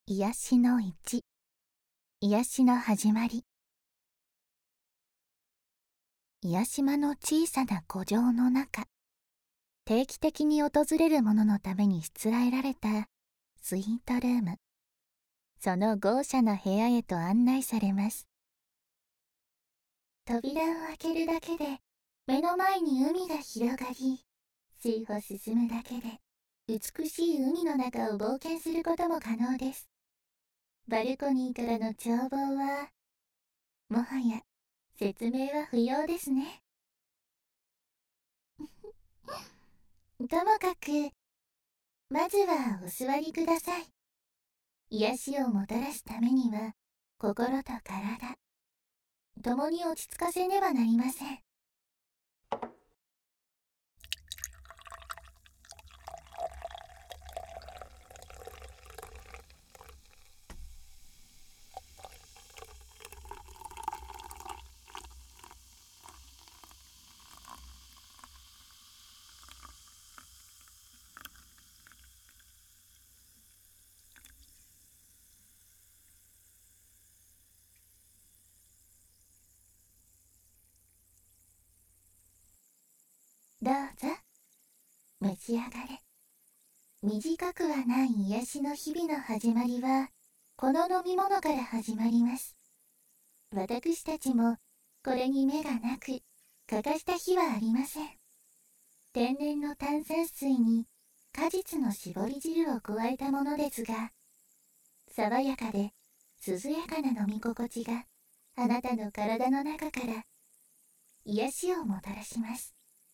癒しの1、癒しの始まり。癒し間の小さな古城の中、定期的に訪れる者のためにしつらえられたスイートルーム。その豪奢な部屋へと案内されます。扉を開けるだけで目の前に海が広がり、数歩進むだけで美しい海の中を冒険することも可能です。バルコニーからの眺望は、もはや説明は不要ですね。ともかく、まずはお座りください。癒しをもたらすためには、心と体、共に落ち着かせねばなりません。どうぞ、召し上がれ。短くはない癒しの日々の始まりは、この飲み物から始まります。私たちも、これに目がなく、欠かした日はありません。天然の炭酸水に、果実の搾り汁を加えたものですが、爽やかで涼やかな飲み心地が、あなたの体の中から癒しをもたらします。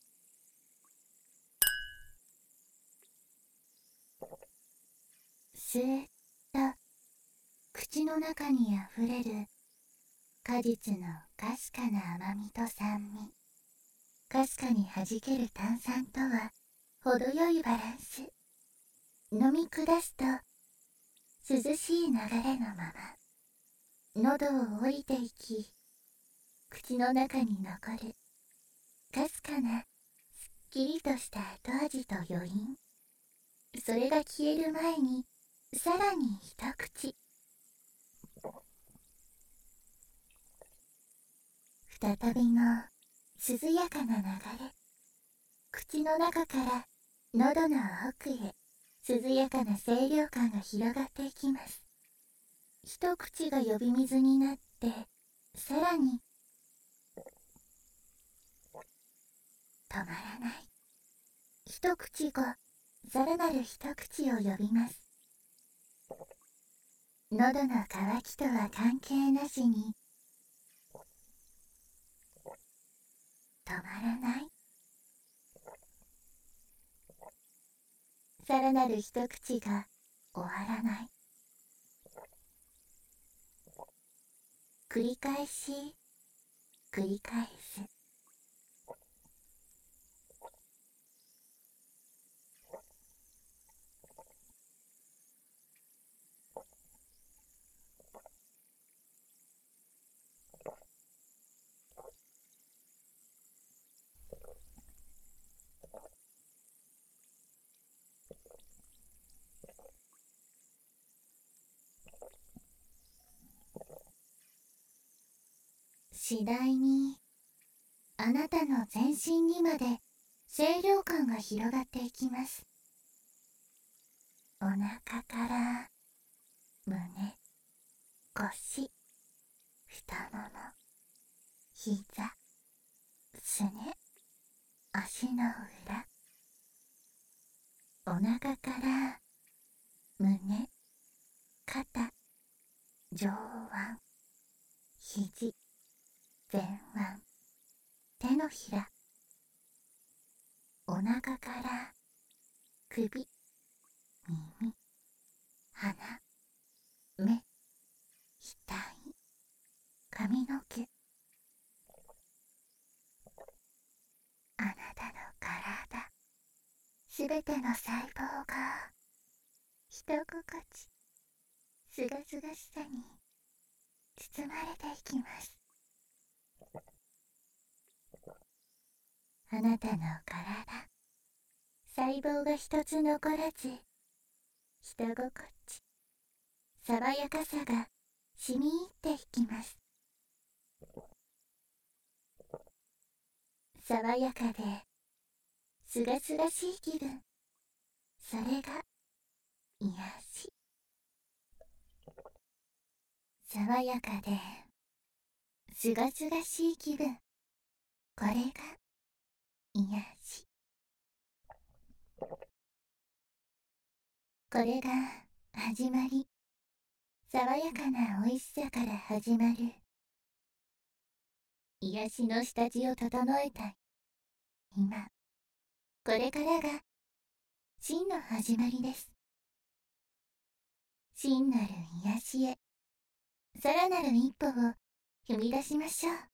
スーッと口の中にあふれる果実のかすかな甘みと酸味、かすかに弾ける炭酸とは程よいバランス。飲み下すと涼しい流れのまま喉を降りていき、口の中に残るかすかなすっきりとした後味と余韻。それが消える前にさらに一口。再びの涼やかな流れ。口の中から喉の奥へ涼やかな清涼感が広がっていきます。一口が呼び水になって、さらに止まらない。一口後、さらなる一口を呼びます。喉の渇きとは関係なしに、止まらない。さらなる一口が終わらない。繰り返し、繰り返す。次第に、あなたの全身にまで清涼感が広がっていきます。お腹から胸、腰、太もも、膝、すね、足の裏。お腹から胸、肩、上腕、肘、前腕、手のひら。お腹から首、耳、鼻、目、額、髪の毛。あなたの体、すべての細胞が人心地、すがすがしさに包まれていきます。あなたの体、細胞が一つ残らず、人心地、 爽やかさが染み入っていきます。爽やかですがすがしい気分、それが癒し。爽やかですがすがしい気分、これが癒し。これが始まり、爽やかな美味しさから始まる。癒しの下地を整えたい今、これからが真の始まりです。真なる癒しへ、さらなる一歩を踏み出しましょう。